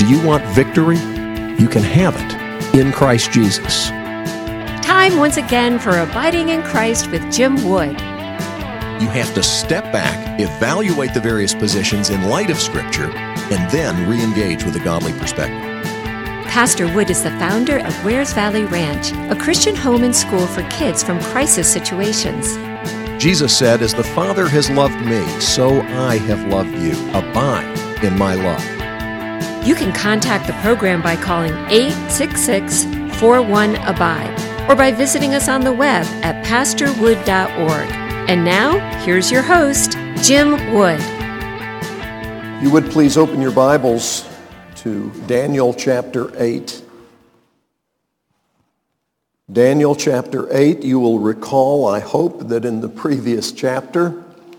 Do you want victory? You can have it in Christ Jesus. Time once again for Abiding in Christ with Jim Wood. You have to step back, evaluate the various positions in light of Scripture, and then re-engage with a godly perspective. Pastor Wood is the founder of Wares Valley Ranch, a Christian home and school for kids from crisis situations. Jesus said, "As the Father has loved me, so I have loved you. Abide in my love." You can contact the program by calling 866-41-ABIDE or by visiting us on the web at pastorwood.org. And now, here's your host, Jim Wood. You would please open your Bibles to Daniel chapter 8. Daniel chapter 8, you will recall, I hope, that in the previous chapter,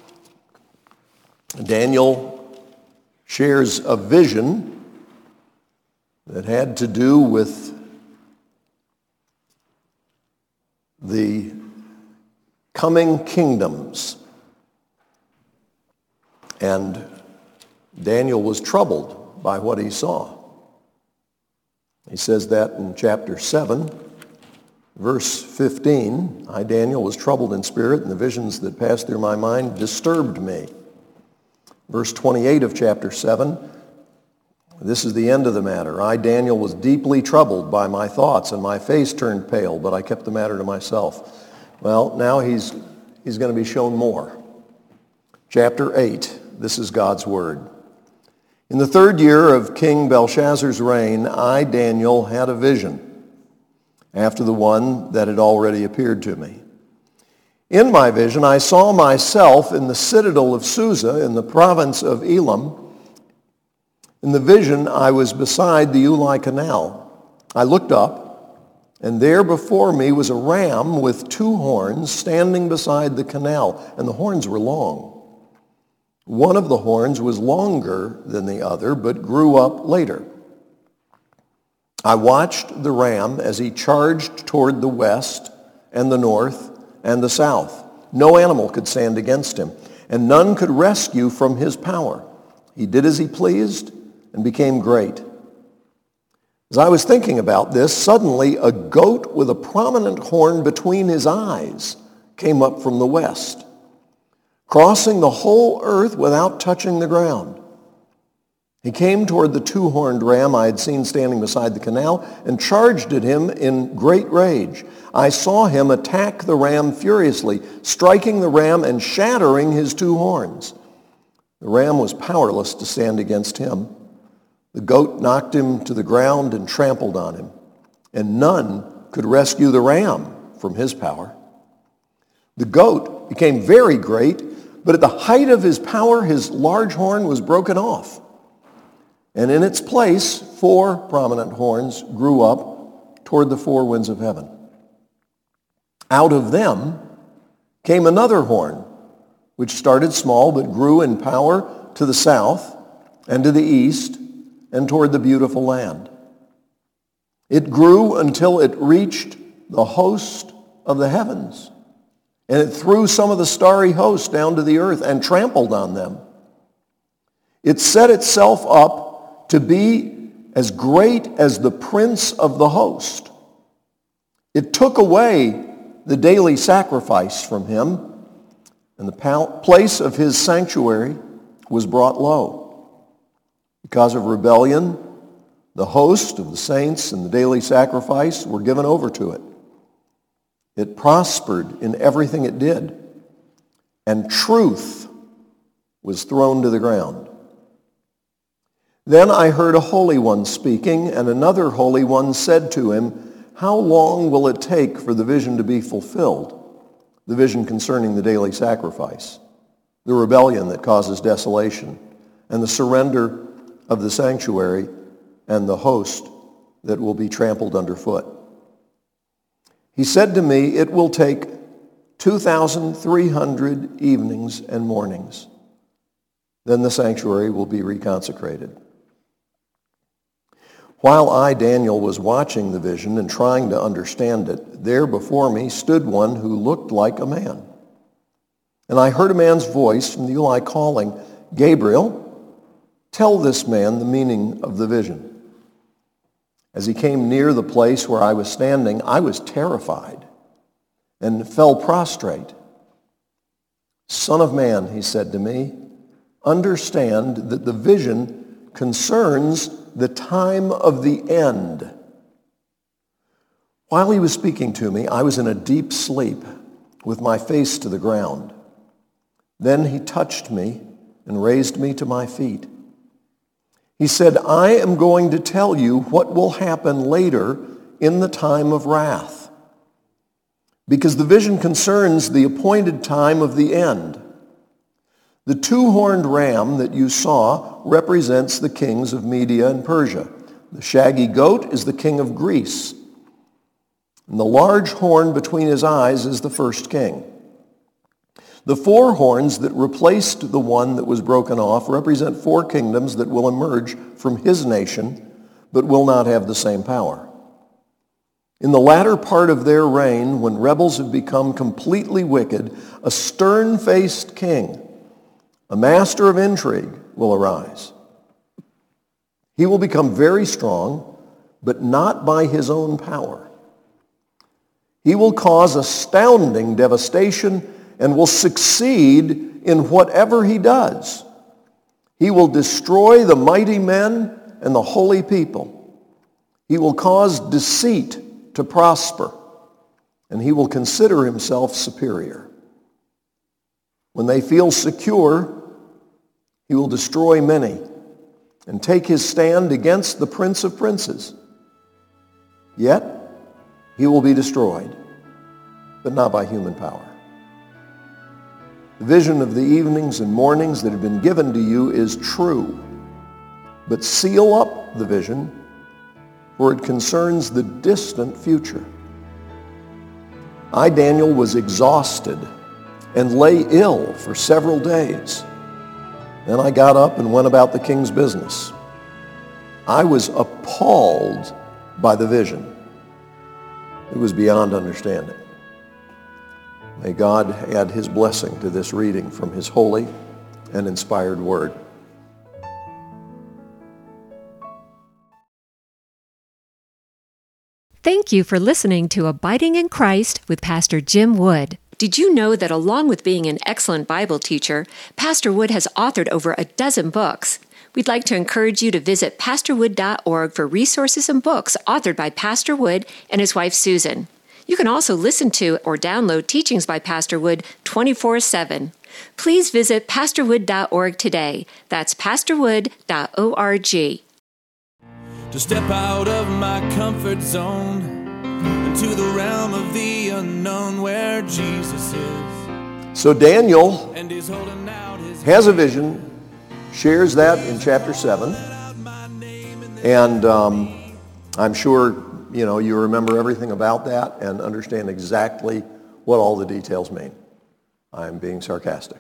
Daniel shares a vision that had to do with the coming kingdoms. And Daniel was troubled by what he saw. He says that in chapter 7, verse 15, "I, Daniel, was troubled in spirit, and the visions that passed through my mind disturbed me." Verse 28 of chapter 7, this is the end of the matter. "I, Daniel, was deeply troubled by my thoughts, and my face turned pale, but I kept the matter to myself." Well, now he's going to be shown more. Chapter 8, this is God's word. "In the 3rd year of King Belshazzar's reign, I, Daniel, had a vision, after the one that had already appeared to me. In my vision, I saw myself in the citadel of Susa in the province of Elam. In the vision, I was beside the Ulai Canal. I looked up, and there before me was a ram with 2 horns standing beside the canal, and the horns were long. One of the horns was longer than the other, but grew up later. I watched the ram as he charged toward the west and the north and the south. No animal could stand against him, and none could rescue from his power. He did as he pleased and became great. As I was thinking about this, suddenly a goat with a prominent horn between his eyes came up from the west, crossing the whole earth without touching the ground. He came toward the 2-horned ram I had seen standing beside the canal and charged at him in great rage. I saw him attack the ram furiously, striking the ram and shattering his 2 horns. The ram was powerless to stand against him. The goat knocked him to the ground and trampled on him, and none could rescue the ram from his power. The goat became very great, but at the height of his power, his large horn was broken off. And in its place, 4 prominent horns grew up toward the 4 winds of heaven. Out of them came another horn, which started small but grew in power to the south and to the east and toward the beautiful land. It grew until it reached the host of the heavens, and it threw some of the starry host down to the earth and trampled on them. It set itself up to be as great as the prince of the host. It took away the daily sacrifice from him, and the place of his sanctuary was brought low. Because of rebellion, the host of the saints and the daily sacrifice were given over to it. It prospered in everything it did, and truth was thrown to the ground. Then I heard a holy one speaking, and another holy one said to him, "How long will it take for the vision to be fulfilled?" The vision concerning the daily sacrifice, the rebellion that causes desolation, and the surrender of the sanctuary and the host that will be trampled underfoot. He said to me, "It will take 2,300 evenings and mornings. Then the sanctuary will be reconsecrated." While I, Daniel, was watching the vision and trying to understand it, there before me stood one who looked like a man. And I heard a man's voice from the Ulai calling, "Gabriel, tell this man the meaning of the vision." As he came near the place where I was standing, I was terrified and fell prostrate. Son of man, he said to me, understand that the vision concerns the time of the end. While he was speaking to me, I was in a deep sleep with my face to the ground. Then he touched me and raised me to my feet. He said, I am going to tell you what will happen later in the time of wrath, because the vision concerns the appointed time of the end. The two-horned ram that you saw represents the kings of Media and Persia. The shaggy goat is the king of Greece. And the large horn between his eyes is the first king. The four horns that replaced the one that was broken off represent four kingdoms that will emerge from his nation, but will not have the same power. In the latter part of their reign, when rebels have become completely wicked, a stern-faced king, a master of intrigue, will arise. He will become very strong, but not by his own power. He will cause astounding devastation and will succeed in whatever he does. He will destroy the mighty men and the holy people. He will cause deceit to prosper, and he will consider himself superior. When they feel secure, he will destroy many and take his stand against the Prince of Princes. Yet he will be destroyed, but not by human power. The vision of the evenings and mornings that have been given to you is true, but seal up the vision, for it concerns the distant future. I, Daniel, was exhausted and lay ill for several days. Then I got up and went about the king's business. I was appalled by the vision. It was beyond understanding. May God add his blessing to this reading from his holy and inspired word. Thank you for listening to Abiding in Christ with Pastor Jim Wood. Did you know that along with being an excellent Bible teacher, Pastor Wood has authored over a dozen books? We'd like to encourage you to visit pastorwood.org for resources and books authored by Pastor Wood and his wife Susan. You can also listen to or download teachings by Pastor Wood 24/7. Please visit pastorwood.org today. That's pastorwood.org. To step out of my comfort zone into the realm of the unknown where Jesus is. So Daniel And he's holding out his has a vision, shares that in chapter 7, and I'm sure you remember everything about that and understand exactly what all the details mean. I'm being sarcastic.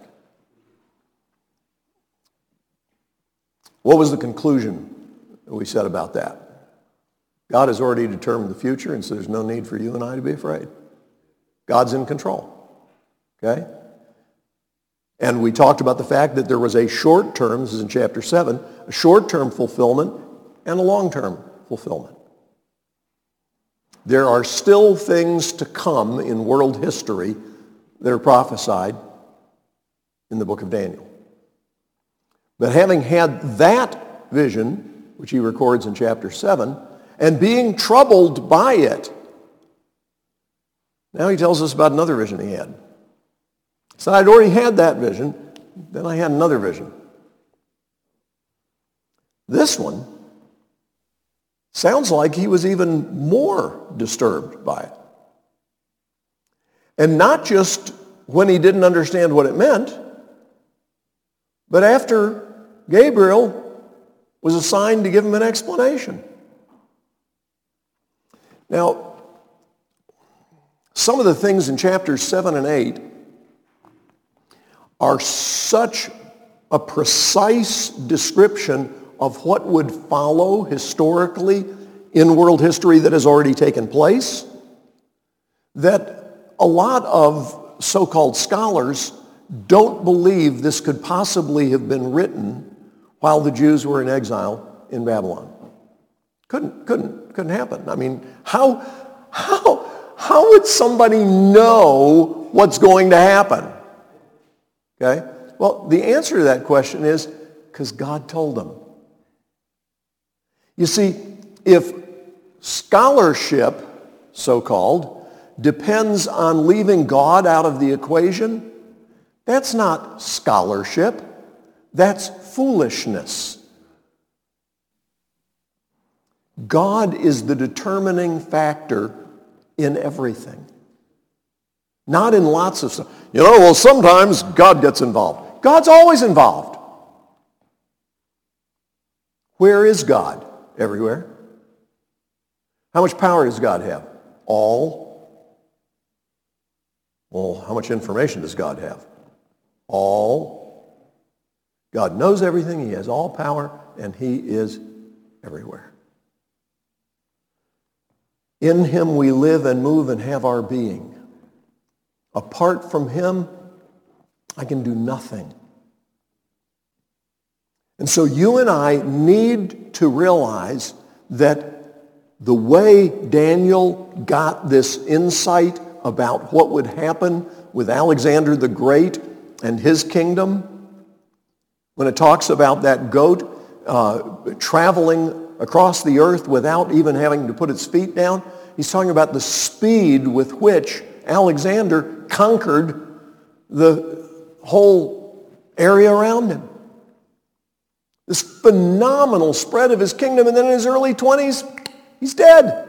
What was the conclusion that we said about that? God has already determined the future, and so there's no need for you and I to be afraid. God's in control. Okay? And we talked about the fact that there was a short-term, this is in chapter 7, a short-term fulfillment and a long-term fulfillment. There are still things to come in world history that are prophesied in the book of Daniel. But having had that vision, which he records in chapter 7, and being troubled by it, now he tells us about another vision he had. So I'd already had that vision, then I had another vision. This one sounds like he was even more disturbed by it. And not just when he didn't understand what it meant, but after Gabriel was assigned to give him an explanation. Now, some of the things in chapters 7 and 8 are such a precise description of what would follow historically in world history that has already taken place, that a lot of so-called scholars don't believe this could possibly have been written while the Jews were in exile in Babylon. Couldn't happen. I mean, how would somebody know what's going to happen? Okay? Well, the answer to that question is because God told them. You see, if scholarship, so-called, depends on leaving God out of the equation, that's not scholarship. That's foolishness. God is the determining factor in everything. Not in lots of stuff. Well, sometimes God gets involved. God's always involved. Where is God? Everywhere. How much power does God have? All. Well, how much information does God have? All. God knows everything. He has all power, and he is everywhere. In him we live and move and have our being. Apart from him, I can do nothing. And so you and I need to realize that the way Daniel got this insight about what would happen with Alexander the Great and his kingdom, when it talks about that goat traveling across the earth without even having to put its feet down, he's talking about the speed with which Alexander conquered the whole area around him. This phenomenal spread of his kingdom, and then in his early 20s, he's dead.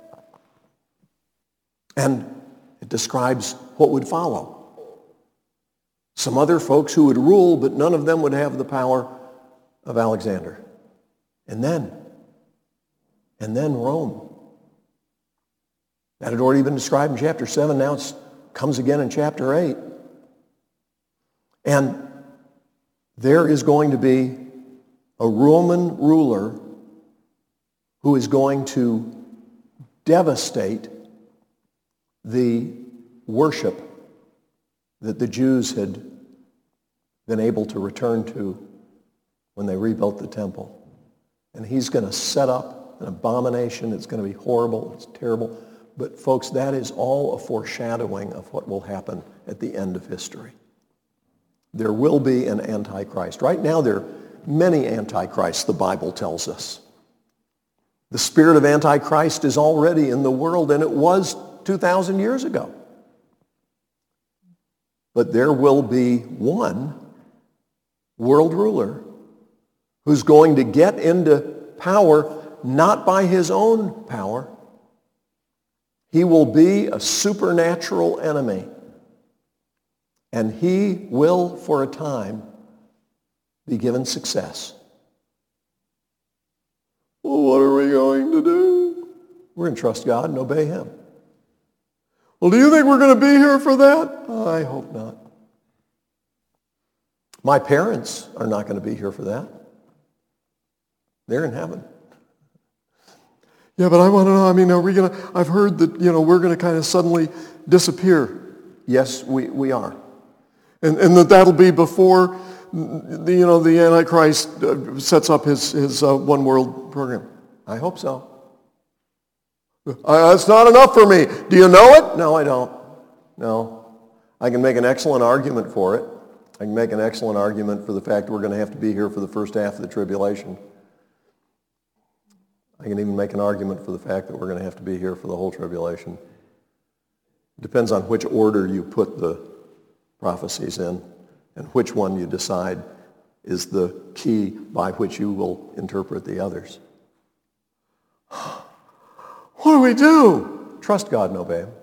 And it describes what would follow. Some other folks who would rule, but none of them would have the power of Alexander. And then Rome. That had already been described in chapter 7. Now it comes again in chapter 8. And there is going to be a Roman ruler who is going to devastate the worship that the Jews had been able to return to when they rebuilt the temple. And he's going to set up an abomination. It's going to be horrible. It's terrible. But folks, that is all a foreshadowing of what will happen at the end of history. There will be an Antichrist. Right now there are many Antichrists, the Bible tells us. The spirit of Antichrist is already in the world, and it was 2,000 years ago. But there will be one world ruler who's going to get into power not by his own power. He will be a supernatural enemy. And he will, for a time, be given success. Well, what are we going to do? We're going to trust God and obey him. Well, do you think we're going to be here for that? I hope not. My parents are not going to be here for that. They're in heaven. Yeah, but I want to know, are we going to, I've heard that, we're going to kind of suddenly disappear. Yes, we are. And that'll be before, the Antichrist sets up his one world program. I hope so. That's not enough for me. Do you know it? No, I don't. No. I can make an excellent argument for it. I can make an excellent argument for the fact that we're going to have to be here for the first half of the tribulation. I can even make an argument for the fact that we're going to have to be here for the whole tribulation. It depends on which order you put the prophecies in and which one you decide is the key by which you will interpret the others. What do we do? Trust God and obey him.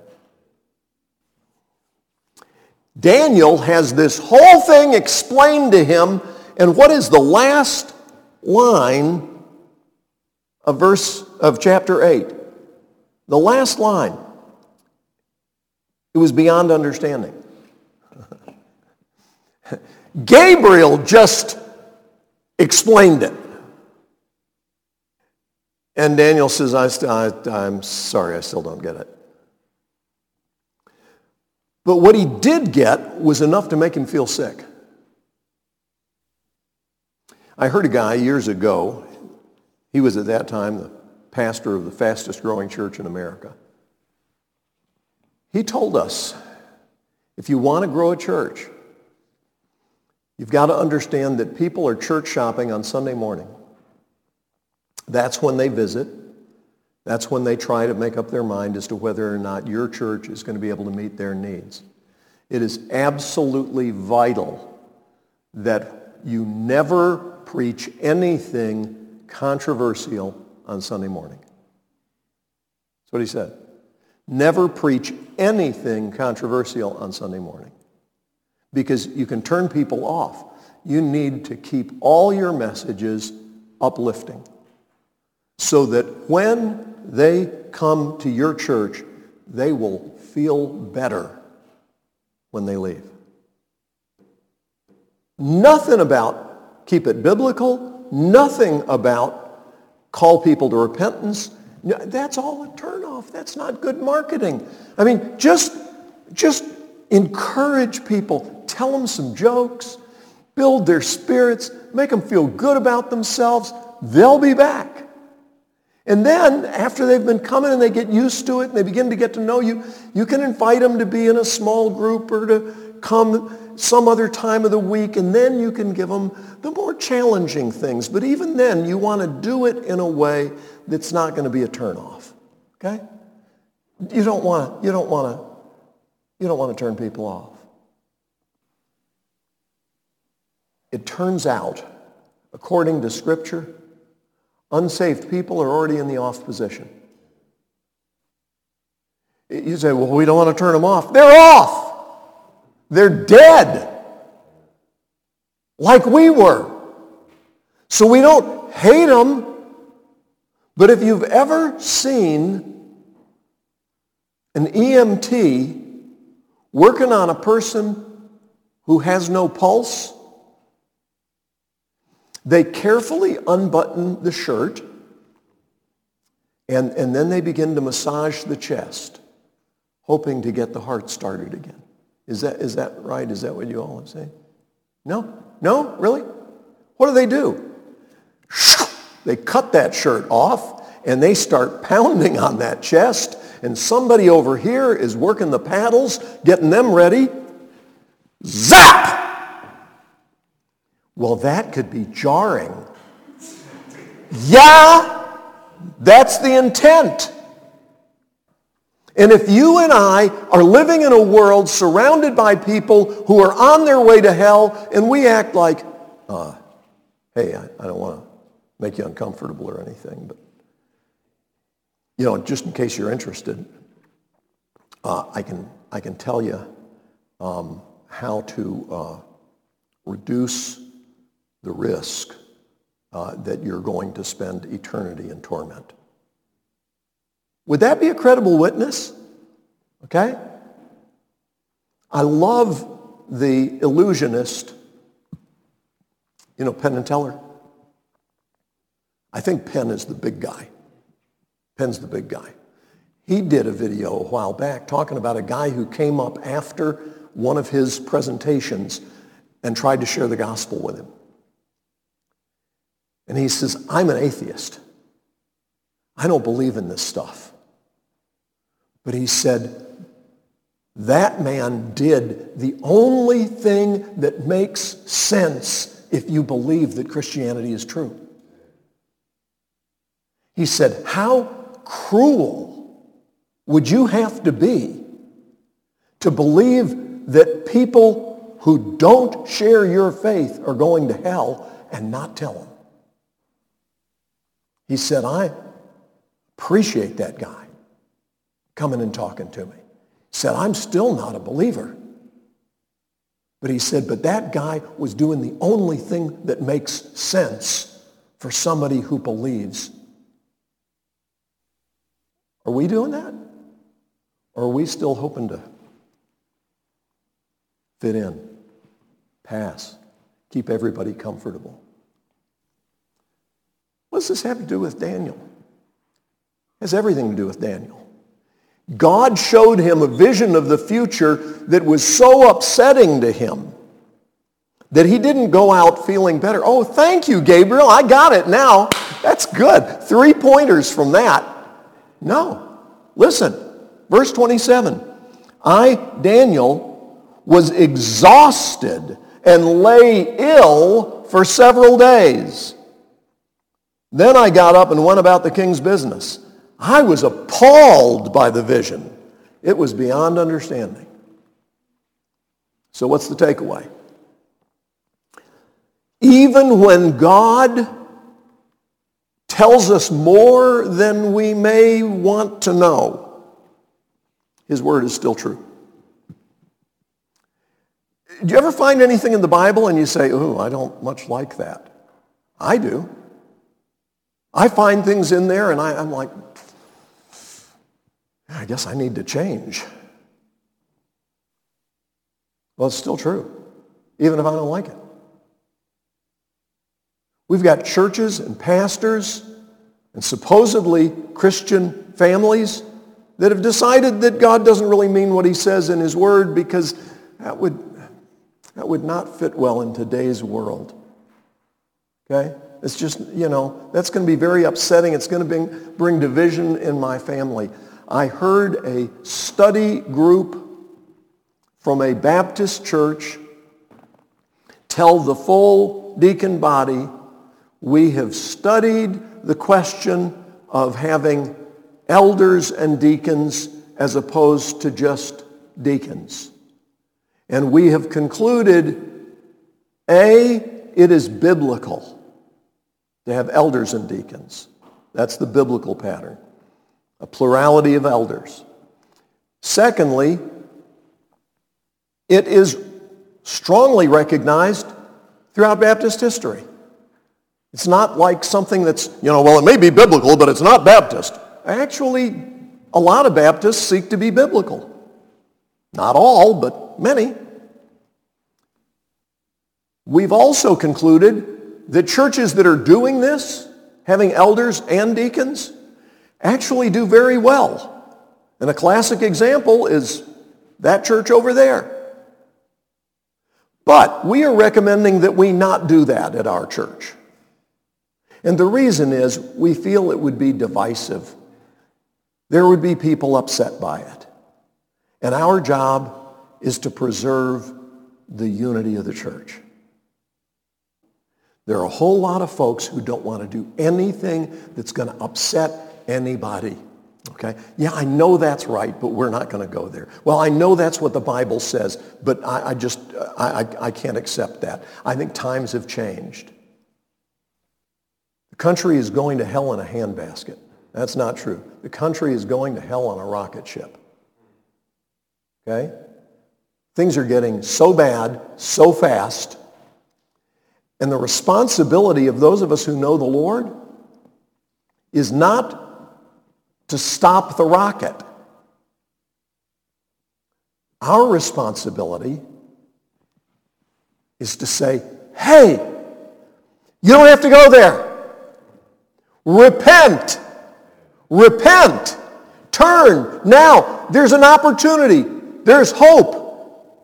Daniel has this whole thing explained to him, and what is the last line of chapter 8? The last line. It was beyond understanding. Gabriel just explained it. And Daniel says, I'm sorry, I still don't get it. But what he did get was enough to make him feel sick. I heard a guy years ago, he was at that time the pastor of the fastest growing church in America. He told us, if you want to grow a church, you've got to understand that people are church shopping on Sunday morning. That's when they visit. That's when they try to make up their mind as to whether or not your church is going to be able to meet their needs. It is absolutely vital that you never preach anything controversial on Sunday morning. That's what he said. Never preach anything controversial on Sunday morning, because you can turn people off. You need to keep all your messages uplifting so that when they come to your church, they will feel better when they leave. Nothing about keep it biblical, nothing about call people to repentance. That's all a turnoff. That's not good marketing. I mean, just encourage people. Tell them some jokes. Build their spirits. Make them feel good about themselves. They'll be back. And then, after they've been coming and they get used to it and they begin to get to know you, you can invite them to be in a small group or to come some other time of the week, and then you can give them the more challenging things. But even then, you want to do it in a way that's not going to be a turnoff. Okay? You don't want to turn people off. It turns out, according to Scripture, unsaved people are already in the off position. You say, well, we don't want to turn them off. They're off. They're dead. Like we were. So we don't hate them. But if you've ever seen an EMT working on a person who has no pulse, they carefully unbutton the shirt and then they begin to massage the chest, hoping to get the heart started again. Is that right? Is that what you all are saying? No? No? Really? What do? They cut that shirt off and they start pounding on that chest, and somebody over here is working the paddles, getting them ready. Zap! Well, that could be jarring. Yeah, that's the intent. And if you and I are living in a world surrounded by people who are on their way to hell, and we act like, hey, I don't want to make you uncomfortable or anything, but, just in case you're interested, I can tell you how to reduce the risk that you're going to spend eternity in torment. Would that be a credible witness? Okay? I love the illusionist, Penn and Teller. I think Penn is the big guy. Penn's the big guy. He did a video a while back talking about a guy who came up after one of his presentations and tried to share the gospel with him. And he says, I'm an atheist. I don't believe in this stuff. But he said, that man did the only thing that makes sense if you believe that Christianity is true. He said, how cruel would you have to be to believe that people who don't share your faith are going to hell and not tell them? He said, I appreciate that guy coming and talking to me. He said, I'm still not a believer. But he said, but that guy was doing the only thing that makes sense for somebody who believes. Are we doing that? Or are we still hoping to fit in, pass, keep everybody comfortable? What does this have to do with Daniel? It has everything to do with Daniel. God showed him a vision of the future that was so upsetting to him that he didn't go out feeling better. Oh, thank you, Gabriel. I got it now. That's good. 3 pointers from that. No. Listen, verse 27. I, Daniel, was exhausted and lay ill for several days. Then I got up and went about the king's business. I was appalled by the vision. It was beyond understanding. So what's the takeaway? Even when God tells us more than we may want to know, His word is still true. Do you ever find anything in the Bible and you say, "Ooh, I don't much like that"? I do. I find things in there and I'm like, I guess I need to change. Well, it's still true, even if I don't like it. We've got churches and pastors and supposedly Christian families that have decided that God doesn't really mean what He says in His Word because that would not fit well in today's world. Okay? It's just, that's going to be very upsetting. It's going to bring division in my family. I heard a study group from a Baptist church tell the full deacon body, we have studied the question of having elders and deacons as opposed to just deacons. And we have concluded, A, it is biblical to have elders and deacons. That's the biblical pattern. A plurality of elders. Secondly, it is strongly recognized throughout Baptist history. It's not like something that's, well, it may be biblical, but it's not Baptist. Actually, a lot of Baptists seek to be biblical. Not all, but many. We've also concluded that churches that are doing this, having elders and deacons, actually do very well. And a classic example is that church over there. But we are recommending that we not do that at our church. And the reason is we feel it would be divisive. There would be people upset by it. And our job is to preserve the unity of the church. There are a whole lot of folks who don't want to do anything that's going to upset anybody. Okay? Yeah, I know that's right, but we're not going to go there. Well, I know that's what the Bible says, but I can't accept that. I think times have changed. The country is going to hell in a handbasket. That's not true. The country is going to hell on a rocket ship. Okay? Things are getting so bad, so fast, and the responsibility of those of us who know the Lord is not to stop the rocket. Our responsibility is to say, hey, you don't have to go there. Repent. Repent. Turn. Now, there's an opportunity. There's hope.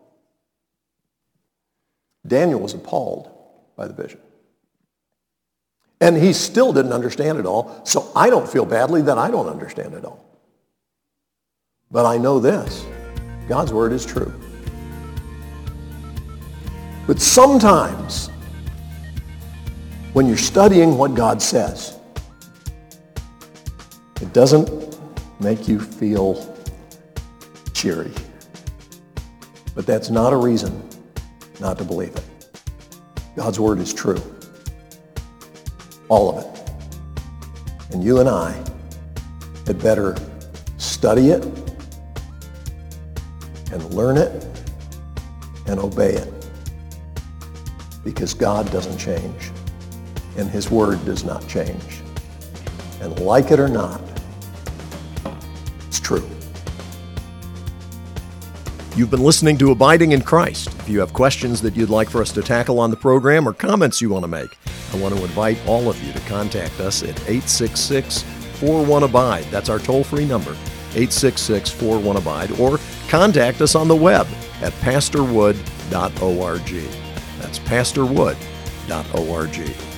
Daniel was appalled by the vision. And he still didn't understand it all, so I don't feel badly that I don't understand it all. But I know this, God's word is true. But sometimes, when you're studying what God says, it doesn't make you feel cheery. But that's not a reason not to believe it. God's word is true. All of it. And you and I had better study it and learn it and obey it. Because God doesn't change. And His word does not change. And like it or not, it's true. You've been listening to Abiding in Christ. If you have questions that you'd like for us to tackle on the program or comments you want to make, I want to invite all of you to contact us at 866-41-ABIDE. That's our toll-free number, 866-41-ABIDE, or contact us on the web at pastorwood.org. That's pastorwood.org.